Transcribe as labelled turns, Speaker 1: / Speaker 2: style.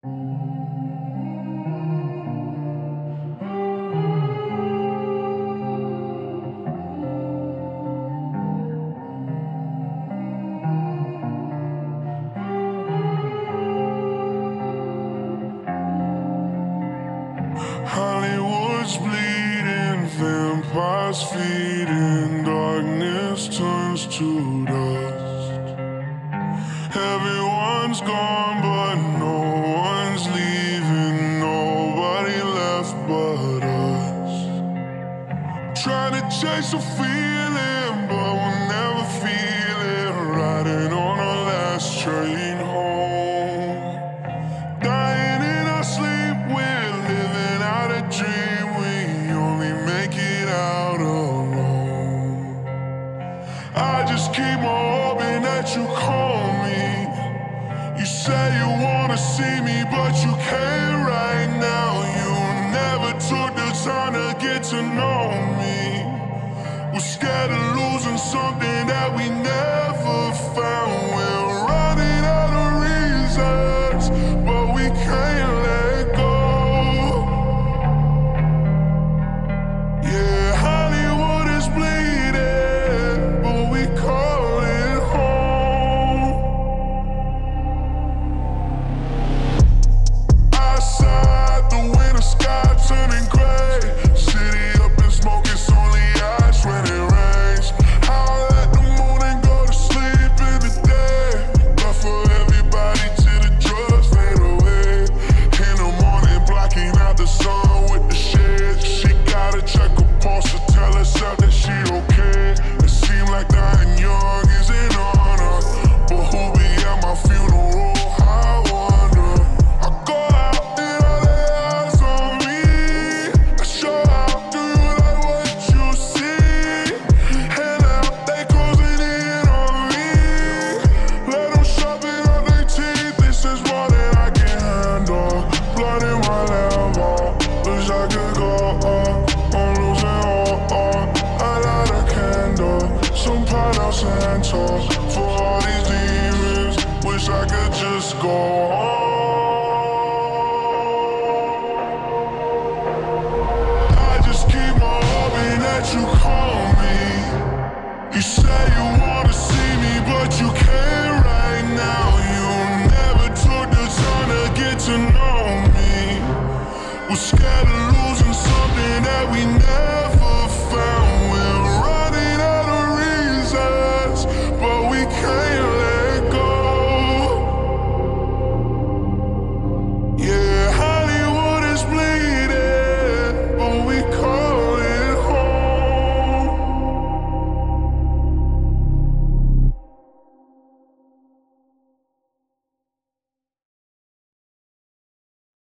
Speaker 1: Hollywood's bleeding, vampires feeding, darkness turns to dust. Everyone's gone, but no one's leaving, nobody left but us. Trying to chase a feeling, but we'll never feel it. Riding on our last train home, dying in our sleep, we're living out a dream. We only make it out alone. I just keep on hoping that you call me. You say you wanna see me, but you can't right now. You never took the time to get to know me. We're scared of losing something that we never